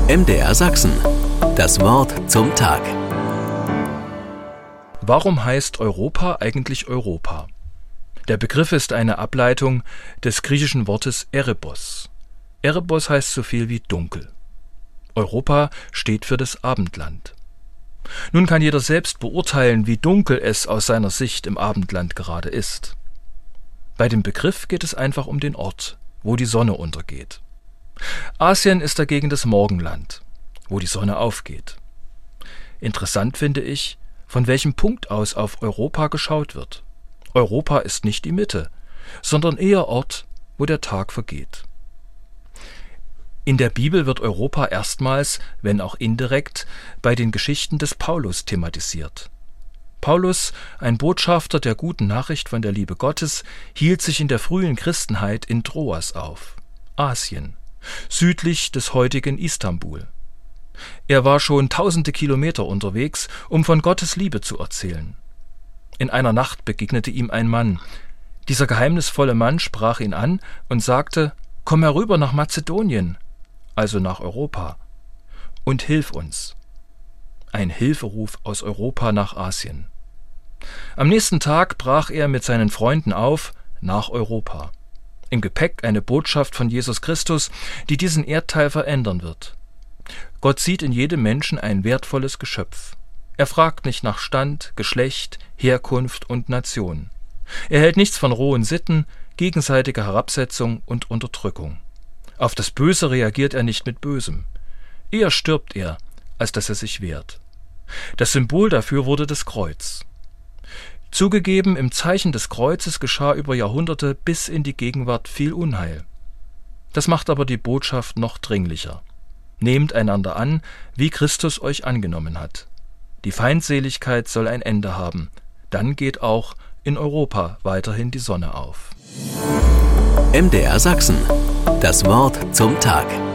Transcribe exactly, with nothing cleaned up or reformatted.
M D R Sachsen. Das Wort zum Tag. Warum heißt Europa eigentlich Europa? Der Begriff ist eine Ableitung des griechischen Wortes Erebos. Erebos heißt so viel wie dunkel. Europa steht für das Abendland. Nun kann jeder selbst beurteilen, wie dunkel es aus seiner Sicht im Abendland gerade ist. Bei dem Begriff geht es einfach um den Ort, wo die Sonne untergeht. Asien ist dagegen das Morgenland, wo die Sonne aufgeht. Interessant finde ich, von welchem Punkt aus auf Europa geschaut wird. Europa ist nicht die Mitte, sondern eher Ort, wo der Tag vergeht. In der Bibel wird Europa erstmals, wenn auch indirekt, bei den Geschichten des Paulus thematisiert. Paulus, ein Botschafter der guten Nachricht von der Liebe Gottes, hielt sich in der frühen Christenheit in Troas auf, Asien, südlich des heutigen Istanbul. Er war schon tausende Kilometer unterwegs, um von Gottes Liebe zu erzählen. In einer Nacht begegnete ihm ein Mann. Dieser geheimnisvolle Mann sprach ihn an und sagte: »Komm herüber nach Mazedonien«, also nach Europa, »und hilf uns.« Ein Hilferuf aus Europa nach Asien. Am nächsten Tag brach er mit seinen Freunden auf nach Europa. Im Gepäck eine Botschaft von Jesus Christus, die diesen Erdteil verändern wird. Gott sieht in jedem Menschen ein wertvolles Geschöpf. Er fragt nicht nach Stand, Geschlecht, Herkunft und Nation. Er hält nichts von rohen Sitten, gegenseitiger Herabsetzung und Unterdrückung. Auf das Böse reagiert er nicht mit Bösem. Eher stirbt er, als dass er sich wehrt. Das Symbol dafür wurde das Kreuz. Zugegeben, im Zeichen des Kreuzes geschah über Jahrhunderte bis in die Gegenwart viel Unheil. Das macht aber die Botschaft noch dringlicher. Nehmt einander an, wie Christus euch angenommen hat. Die Feindseligkeit soll ein Ende haben. Dann geht auch in Europa weiterhin die Sonne auf. M D R Sachsen. Das Wort zum Tag.